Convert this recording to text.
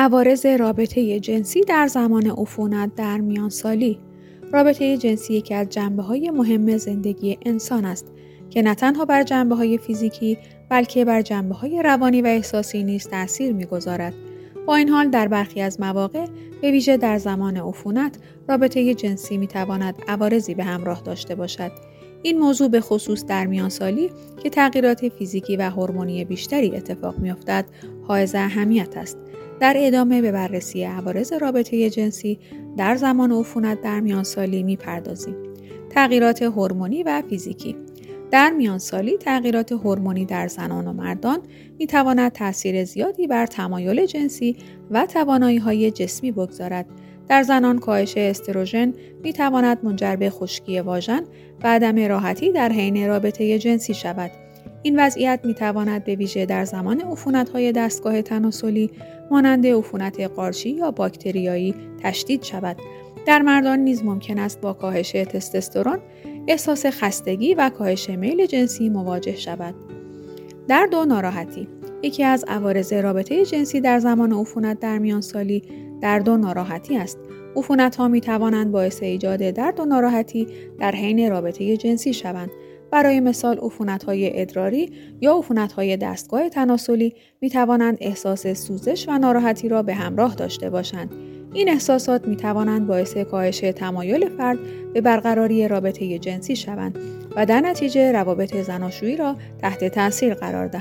عوارض رابطه جنسی در زمان عفونت در میانسالی. رابطه جنسی یکی از جنبه‌های مهم زندگی انسان است که نه تنها بر جنبه‌های فیزیکی بلکه بر جنبه‌های روانی و احساسی نیز تأثیر می‌گذارد. با این حال در برخی از مواقع به ویژه در زمان عفونت رابطه جنسی می‌تواند عوارضی به همراه داشته باشد. این موضوع به خصوص در میانسالی که تغییرات فیزیکی و هورمونی بیشتری اتفاق می‌افتد حائز اهمیت است. در ادامه به بررسی عوارض رابطه جنسی در زمان عفونت در میانسالی می‌پردازیم. تغییرات هورمونی و فیزیکی. در میانسالی تغییرات هورمونی در زنان و مردان می‌تواند تأثیر زیادی بر تمایل جنسی و توانایی‌های جسمی بگذارد. در زنان کاهش استروژن می‌تواند منجر به خشکی واژن و عدم راحتی در حین رابطه جنسی شود. این وضعیت می‌تواند به ویژه در زمان عفونت‌های دستگاه تناسلی مانند عفونت قارچی یا باکتریایی تشدید شود. در مردان نیز ممکن است با کاهش تستوسترون احساس خستگی و کاهش میل جنسی مواجه شود. درد و ناراحتی. یکی از عوارض رابطه جنسی در زمان عفونت در میانسالی درد و ناراحتی است. عفونت‌ها می‌توانند باعث ایجاد درد و ناراحتی در حین رابطه جنسی شوند. برای مثال عفونت‌های ادراری یا عفونت‌های دستگاه تناسلی می‌توانند احساس سوزش و ناراحتی را به همراه داشته باشند. این احساسات می‌توانند باعث کاهش تمایل فرد به برقراری رابطه جنسی شوند و در نتیجه روابط زناشویی را تحت تأثیر قرار دهند.